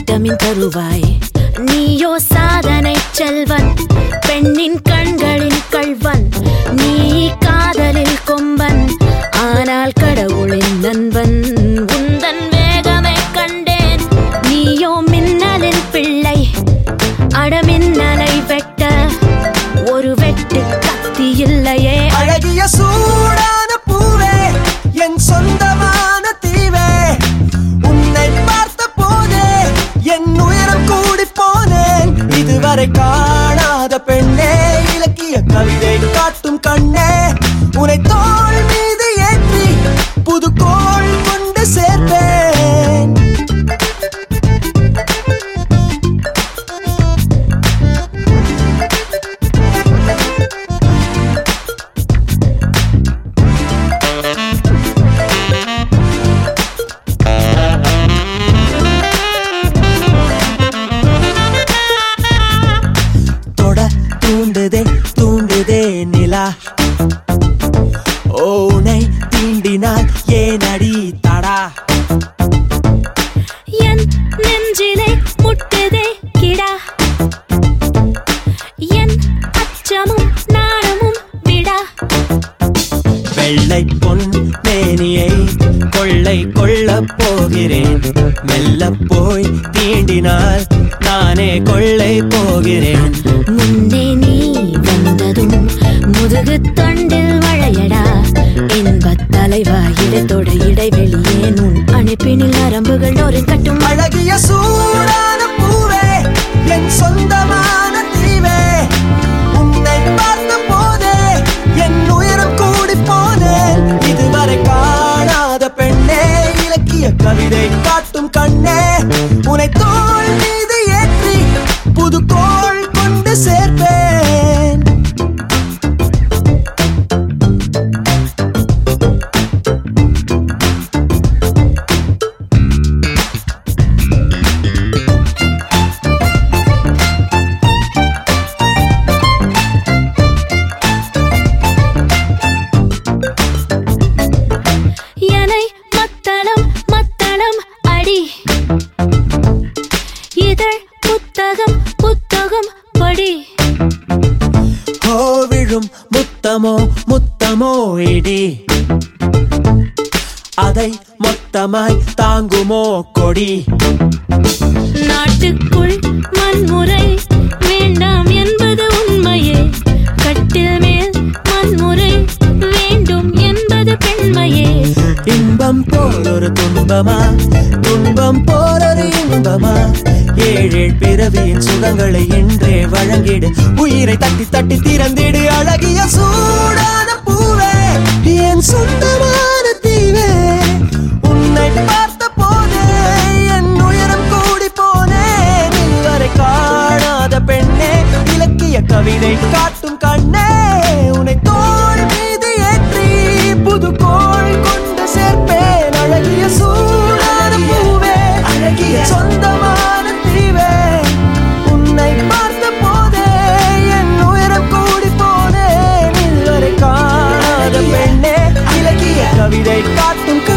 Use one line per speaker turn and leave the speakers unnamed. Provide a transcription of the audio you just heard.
Vitamin தருவாய். நீயோ சாதனை செல்வன், பெண்ணின் கண்களின் கள்வன். நீ காதலில் கொம்பன், ஆனால் கடவுளின் நண்பன். உந்தன் வேகமை கண்டேன், நீயோ மின்னலின் பிள்ளை. அடமின்னலை வெட்ட ஒரு வெட்டு கத்தி இல்லையே.
அழகிய சூடான பூவே, என் சொந்தமான தீவே. உன்னை பார்த்த போதே என் உயரம் கூடி போனேன். இதுவரை காணாத பெண்ணே, இலக்கிய கவிதை காட்டும் கண்ணே. உன்னை தோள் மீது ஏற்றி புது கோள் கொண்டு சேர்ப்பேன். தூண்டுதே நிலா, உன்னை தீண்டினால் ஏன் அடி தடா.
என் நெஞ்சிலே முட்டுதே கிடா, என் அச்சமும் நாணமும் விடா.
வெள்ளை பொன் மேனியை கொள்ளை கொள்ளப் போகிறேன். மெல்ல போய் தீண்டினால் நானே கொள்ளை போகிறேன்.
முன்னே நீ வந்ததும் முதுகு தொண்டில் வளையடா. இன்பத் தலைவா இடத்தோட இடைவெளியே உன் அணைப்பினில் நரம்புகள் ஒரு கட்டும்.
அழகிய சூடான பூவே, என் சொந்தமான தீவே. உன்னை பார்த்த போதே என் உயரம் கூடி போனேன். இதுவரை காணாத பெண்ணே, இலக்கிய கவிதை காட்டும் கண்ணே. உன்னை தோள் மீது ஏற்றி புது கோள் கொண்டு சேர்ப்பேன்.
என்னை மத்தளம் மத்தளம் அடி, இதழ் புத்தகம் புத்தகம் படி.
விழும் முத்தமோ முத்தமோ இடி, அதை மொத்தமாய் தாங்குமோ கொடி.
நாட்டுக்குள் வன்முறை வேண்டாம் என்பது உண்மையே. கட்டில் மேல் வன்முறை வேண்டும் என்பது பெண்மையே.
இன்பம் போல் ஒரு துன்பமா, துன்பம் போல் ஒரு இன்பமா. ஏழேழ் பிறவியின் சுகங்களை இன்றே வழங்கிடு. உயிரை தட்டி தட்டி திறந்திடு. அழகிய சூடான பூவே, என் சொந்தமான தீவே. உன்னை பார்த்த போதே என் உயரம் கூடி போனேன். இதுவரை காணாத பெண்ணே, இலக்கிய கவிதை காட்டும் கண்ணே. உன்னை தோள் மீது ஏற்றி புது கோள் கொண்டு சேர்ப்பேன். அழகிய சூடான பூவே, அழகிய சொந்தமான தீவே. உன்னை பார்த்த போதே என் உயரம் கூடி போனேன். இதுவரை காணாத பெண்ணே, இலக்கிய கவிதை காட்டும்